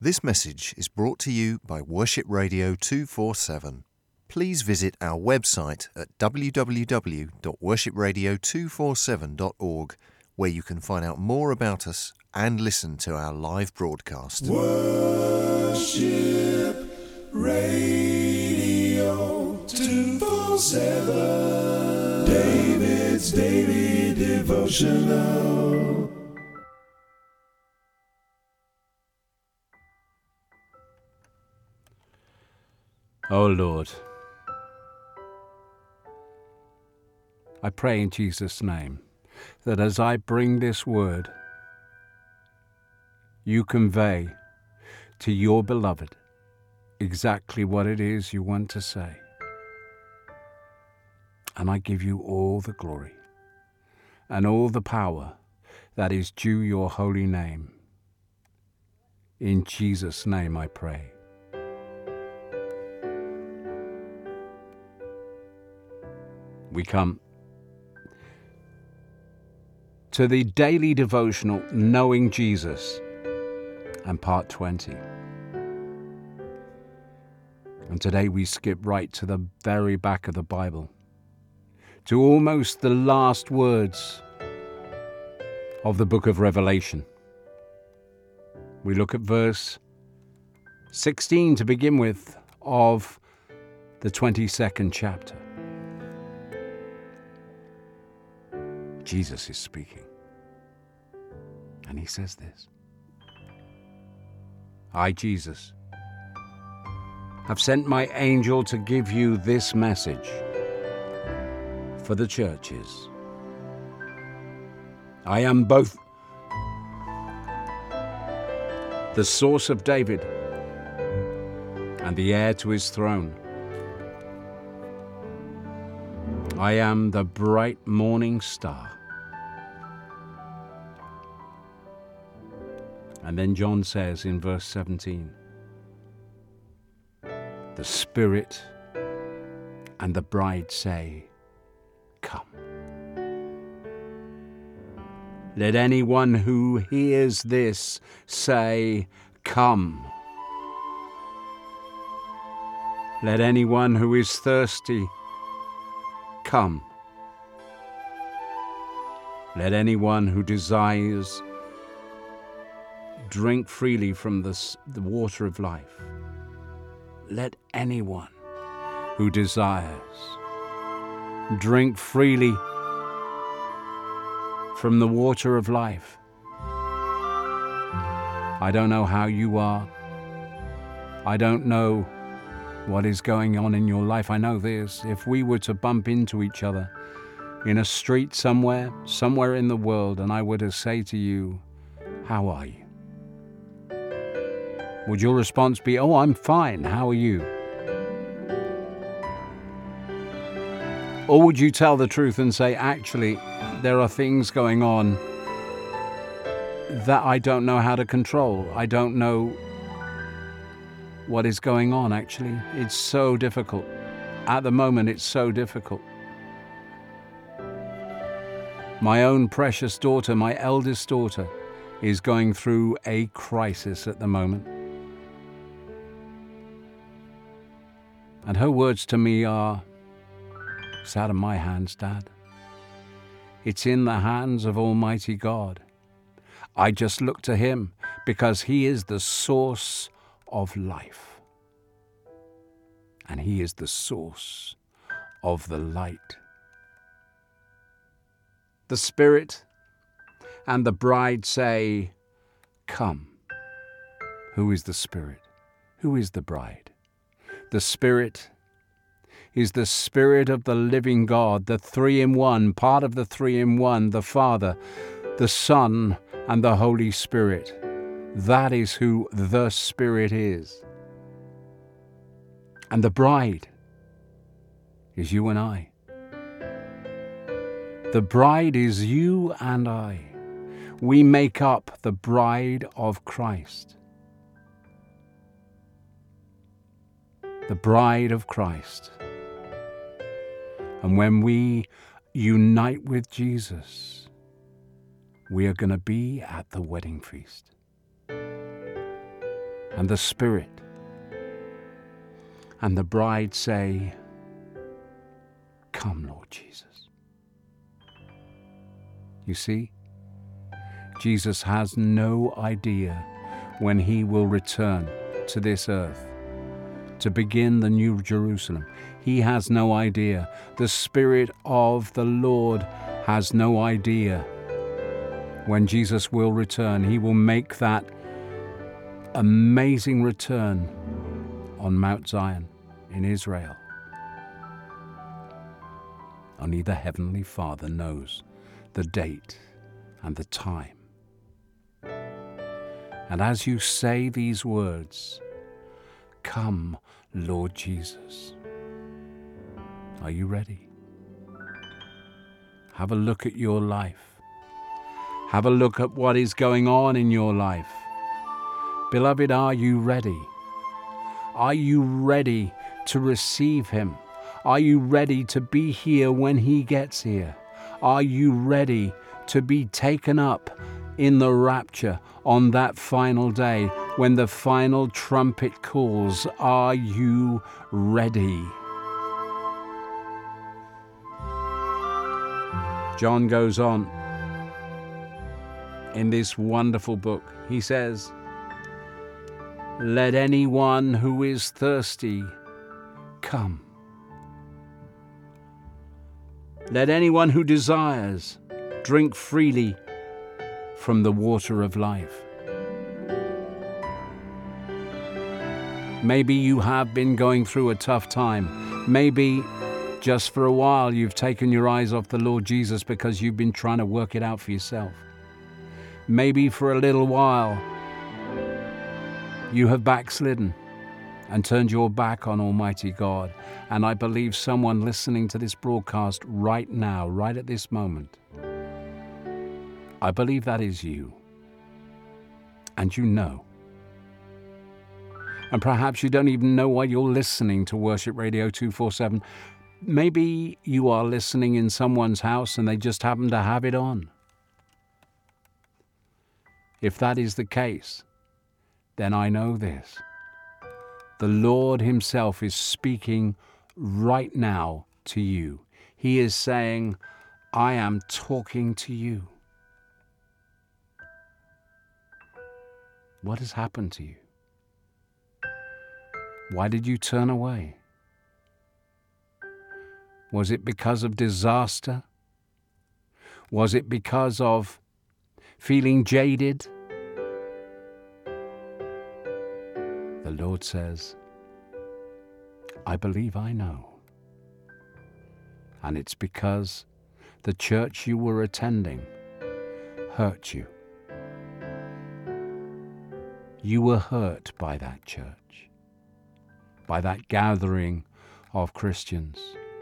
This message is brought to you by Worship Radio 247. Please visit our website at www.worshipradio247.org, where you can find out more about us and listen to our live broadcast. Worship Radio 247, David's Daily Devotional. Oh Lord, I pray in Jesus' name that as I bring this word, you convey to your beloved exactly what it is you want to say. And I give you all the glory and all the power that is due your holy name. In Jesus' name I pray. We come to the daily devotional, Knowing Jesus, and part 20. And today we skip right to the very back of the Bible, to almost the last words of the book of Revelation. We look at verse 16 to begin with of the 22nd chapter. Jesus is speaking, and he says this: I, Jesus, have sent my angel to give you this message for the churches. I am both the source of David and the heir to his throne. I am the bright morning star. And then John says in verse 17, the Spirit and the bride say, come. Let anyone who hears this say, come. Let anyone who is thirsty come. Let anyone who desires drink freely from the water of life. Let anyone who desires drink freely from the water of life. I don't know how you are. I don't know what is going on in your life. I know this: if we were to bump into each other in a street somewhere in the world, and I were to say to you, how are you? Would your response be, oh, I'm fine, how are you? Or would you tell the truth and say, actually, there are things going on that I don't know how to control. I don't know what is going on, actually. It's so difficult. At the moment, it's so difficult. My own precious daughter, my eldest daughter, is going through a crisis at the moment. And her words to me are, it's out of my hands, Dad. It's in the hands of Almighty God. I just look to Him because He is the source of life. And He is the source of the light. The Spirit and the bride say, come. Who is the Spirit? Who is the bride? The Spirit is the Spirit of the living God, the three-in-one, part of the three-in-one, the Father, the Son, and the Holy Spirit. That is who the Spirit is. And the bride is you and I. The bride is you and I. We make up the bride of Christ. The bride of Christ. And when we unite with Jesus, we are going to be at the wedding feast. and the Spirit and the bride say, "Come, Lord Jesus." You see, Jesus has no idea when he will return to this earth to begin the New Jerusalem. He has no idea. The Spirit of the Lord has no idea when Jesus will return. He will make that amazing return on Mount Zion in Israel. Only the Heavenly Father knows the date and the time. And as you say these words, "Come, Lord Jesus," are you ready? Have a look at your life. Have a look at what is going on in your life. Beloved, are you ready? Are you ready to receive him? Are you ready to be here when he gets here? Are you ready to be taken up in the rapture on that final day when the final trumpet calls? Are you ready? John goes on in this wonderful book. He says, "Let anyone who is thirsty come. Let anyone who desires drink freely from the water of life." Maybe you have been going through a tough time. Maybe just for a while you've taken your eyes off the Lord Jesus because you've been trying to work it out for yourself. Maybe for a little while you have backslidden and turned your back on Almighty God. And I believe someone listening to this broadcast right now, right at this moment, I believe that is you. And you know. And perhaps you don't even know why you're listening to Worship Radio 247. Maybe you are listening in someone's house and they just happen to have it on. If that is the case, then I know this. The Lord himself is speaking right now to you. He is saying, "I am talking to you." What has happened to you? Why did you turn away? Was it because of disaster? Was it because of feeling jaded? The Lord says, "I believe I know." And it's because the church you were attending hurt you. You were hurt by that church, by that gathering of Christians.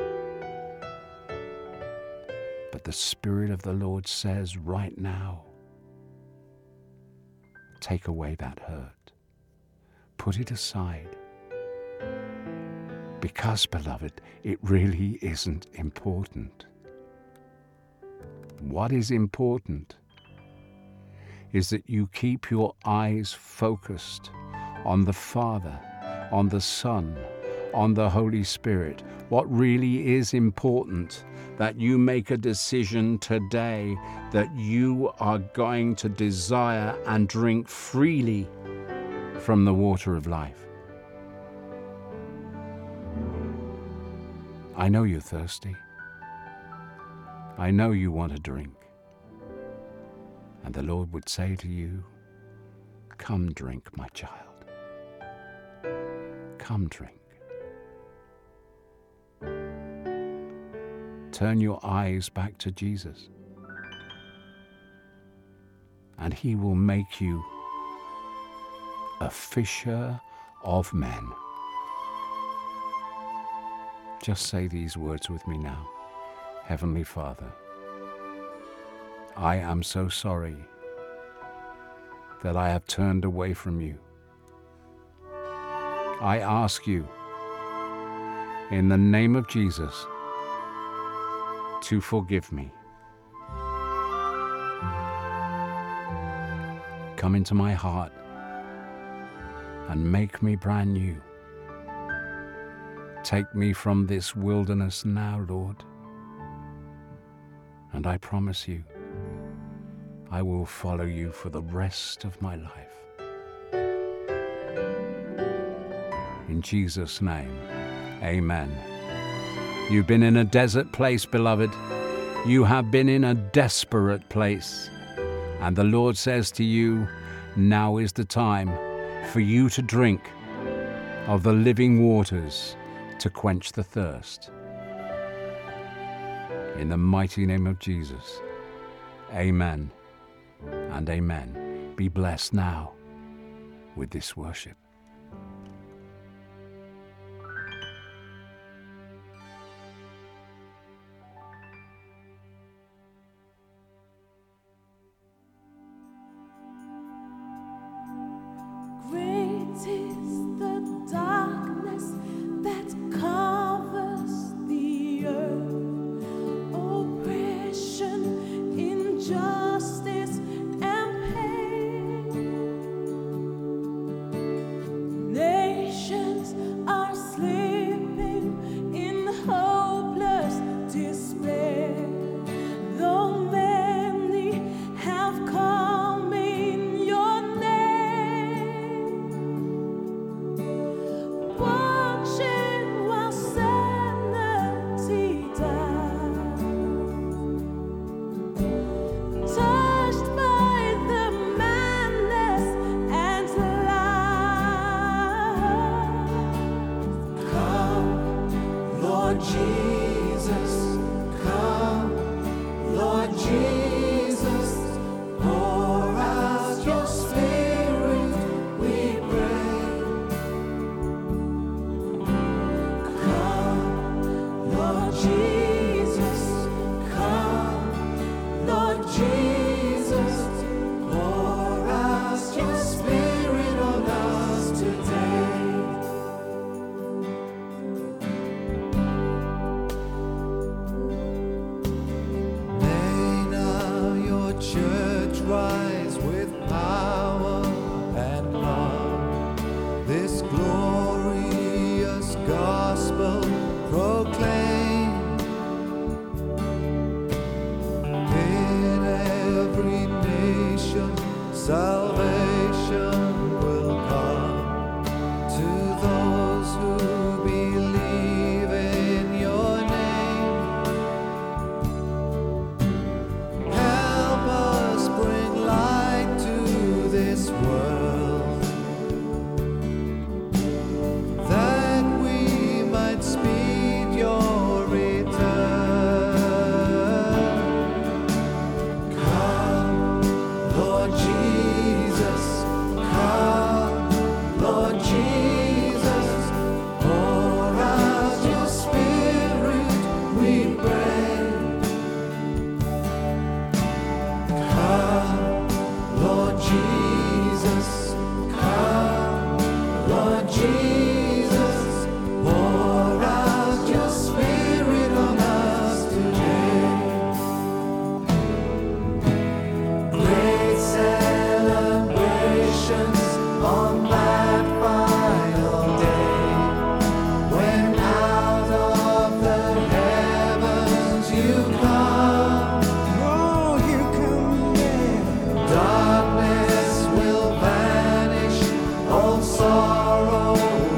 But the Spirit of the Lord says right now, take away that hurt. Put it aside. Because, beloved, it really isn't important. What is important is that you keep your eyes focused on the Father, on the Son, on the Holy Spirit. What really is important, that you make a decision today that you are going to desire and drink freely from the water of life. I know you're thirsty. I know you want to drink. And the Lord would say to you, "Come drink, my child. Come drink." Turn your eyes back to Jesus, and he will make you a fisher of men. Just say these words with me now. Heavenly Father, I am so sorry that I have turned away from you. I ask you, in the name of Jesus, to forgive me. Come into my heart. and make me brand new. Take me from this wilderness now, Lord, and I promise you, I will follow you for the rest of my life. In Jesus' name, amen. You've been in a desert place, beloved. You have been in a desperate place. And the Lord says to you, now is the time for you to drink of the living waters to quench the thirst. In the mighty name of Jesus, amen and amen. Be blessed now with this worship. Great is the darkness that covers the earth, oppression, injustice, and pain. Nations are sleeping in hopeless despair, though many have come in your name. Watching while sanity dies, touched by the madness and lies. Come, Lord Jesus, come, Lord Jesus, pour out your Spirit, we pray. Come, Lord Jesus, come, Lord Jesus, pour out your Spirit on us today. May now your church rise with power and love. This glorious gospel proclaim. In every nation, salvation will come to those who believe in your name. Help us bring light to this world, that we might speed your return. Come, Lord Jesus, come, Lord Jesus, pour out your Spirit, we pray. Come, Lord Jesus, come, Lord Jesus, pour out your Spirit on us today. Great celebrations on that final day, when out of the heavens you come. Oh, you come, yeah. Darkness will vanish, all sorrow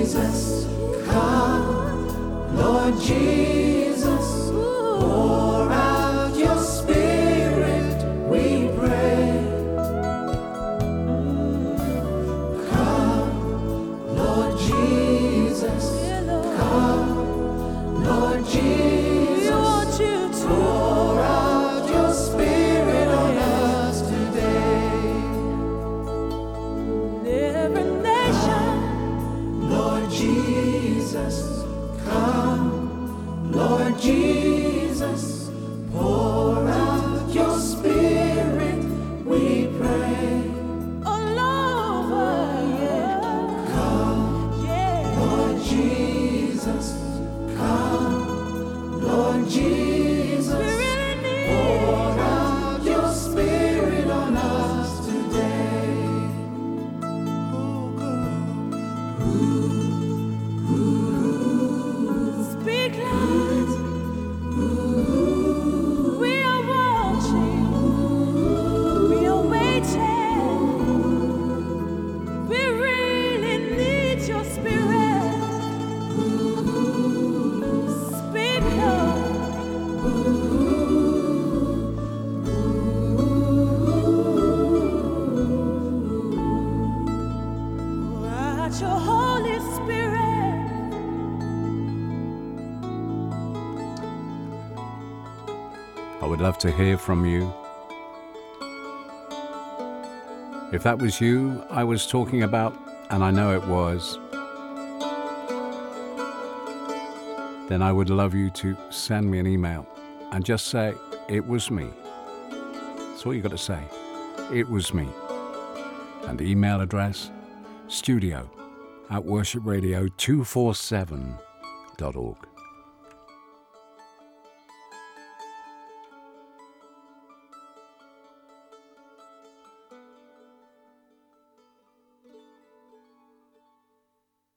Jesus, come. Lord Jesus, pour out your Spirit, we pray. Come, Lord Jesus, come. Lord Jesus, pour out your Spirit on us today. Every nation, Lord Jesus, come. Lord Jesus, pour out your Spirit, we pray. all over, yeah. Lord Jesus, come. Lord Jesus, We really need pour out your Spirit on us today. Speak, Lord. We are watching. We are waiting. We really need your spirit. Speak, Lord. Pour out your Holy Spirit. I would love to hear from you. If that was you I was talking about, and I know it was, then I would love you to send me an email and just say, it was me. That's all you got to say. It was me. And the email address, studio@worshipradio247.org.